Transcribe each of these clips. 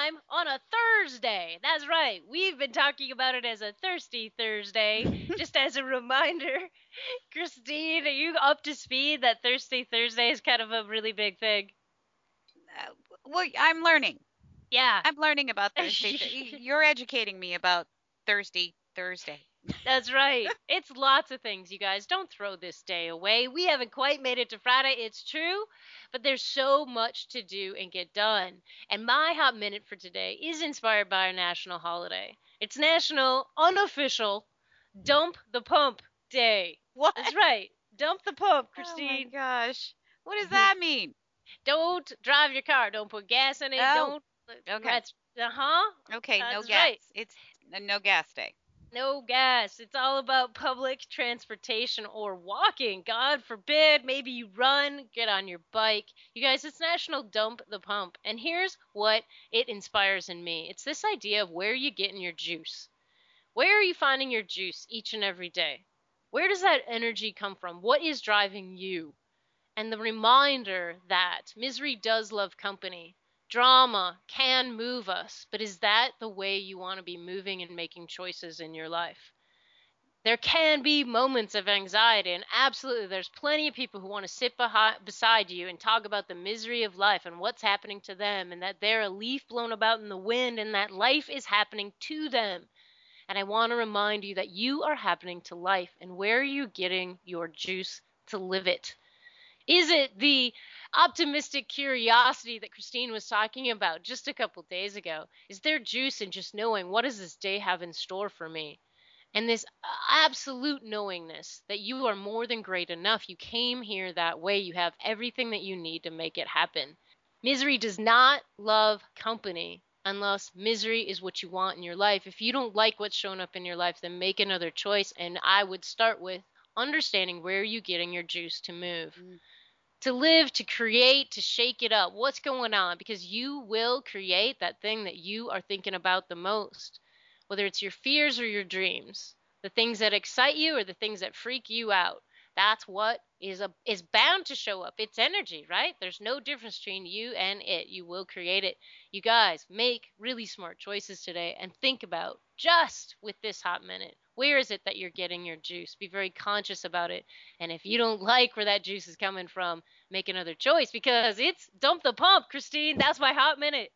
time on a Thursday. That's right. We've been talking about it as a Thirsty Thursday. Just as a reminder, Christine, are you up to speed that Thirsty Thursday is kind of a really big thing? Well, I'm learning. Yeah. I'm learning about Thursday. You're educating me about Thursday. That's right. It's lots of things, you guys. Don't throw this day away. We haven't quite made it to Friday, it's true, but there's so much to do and get done. And my hot minute for today is inspired by our national holiday. It's National Unofficial Dump the Pump Day. What? That's right. Dump the pump, Oh my Christine. gosh. What does that mean? Don't drive your car. Don't put gas in it. Oh, Don't. okay. That's, uh-huh. Okay, no That's gas. right. It's a no gas day. No gas. It's all about public transportation or walking. God forbid. Maybe you run, get on your bike. You guys, it's National Dump the Pump. And here's what it inspires in me it's this idea of where you getting your juice. Where are you finding your juice each and every day? Where does that energy come from? What is driving you? And the reminder that misery does love company. Drama can move us, but is that the way you want to be moving and making choices in your life? There can be moments of anxiety, and absolutely, there's plenty of people who want to sit beside you and talk about the misery of life and what's happening to them, and that they're a leaf blown about in the wind, and that life is happening to them. And I want to remind you that you are happening to life, and where are you getting your juice to live it? Is it the optimistic curiosity that Christine was talking about just a couple days ago? Is there juice in just knowing what does this day have in store for me? And this absolute knowingness that you are more than great enough. You came here that way. You have everything that you need to make it happen. Misery does not love company unless misery is what you want in your life. If you don't like what's shown up in your life, then make another choice. And I would start with understanding where you're getting your juice to move, Mm. to live, to create, to shake it up. What's going on? Because you will create that thing that you are thinking about the most, whether it's your fears or your dreams, the things that excite you or the things that freak you out. That's what is bound to show up. It's energy, right? There's no difference between you and it. You will create it. You guys make really smart choices today and think about just with this hot minute. Where is it that you're getting your juice? Be very conscious about it. And if you don't like where that juice is coming from, make another choice because it's dump the pump, Christine. That's my hot minute.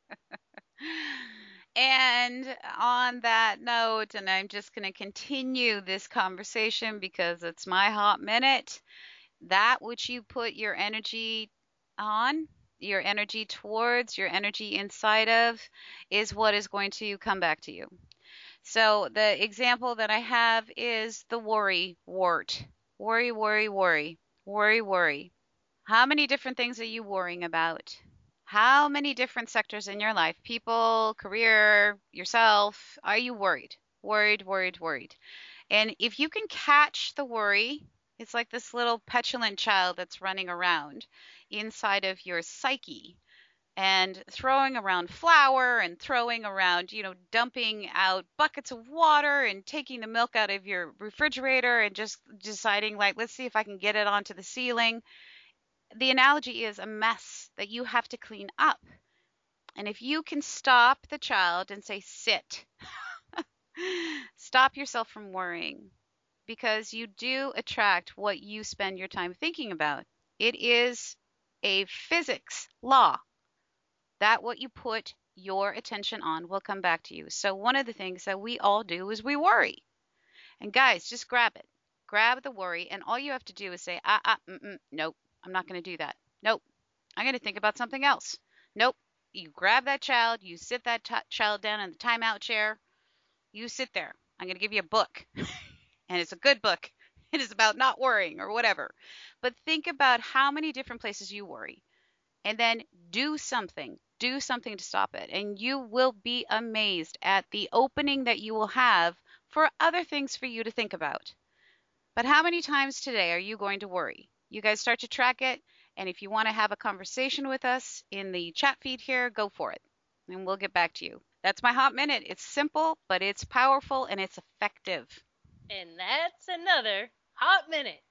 And on that note, and I'm just going to continue this conversation because it's my hot minute. That which you put your energy on, your energy towards, your energy inside of, is what is going to come back to you. So the example that I have is the worry wart. Worry, worry, worry. Worry, worry. How many different things are you worrying about? How many different sectors in your life, people, career, yourself, are you worried? Worried, worried, worried. And if you can catch the worry, it's like this little petulant child that's running around inside of your psyche and throwing around flour and throwing around, dumping out buckets of water and taking the milk out of your refrigerator and just deciding, like, let's see if I can get it onto the ceiling. The analogy is a mess that you have to clean up. And if you can stop the child and say, sit, stop yourself from worrying because you do attract what you spend your time thinking about. It is a physics law that what you put your attention on will come back to you. So, one of the things that we all do is we worry. And guys, just grab it. Grab the worry, and all you have to do is say, nope, I'm not going to do that. Nope, I'm going to think about something else. Nope. You grab that child, you sit that child down in the timeout chair, you sit there. I'm going to give you a book, and it's a good book. It is about not worrying or whatever. But think about how many different places you worry, and then do something. Do something to stop it, and you will be amazed at the opening that you will have for other things for you to think about. But how many times today are you going to worry? You guys start to track it. And if you want to have a conversation with us in the chat feed here, go for it. And we'll get back to you. That's my hot minute. It's simple, but it's powerful and it's effective. And that's another hot minute.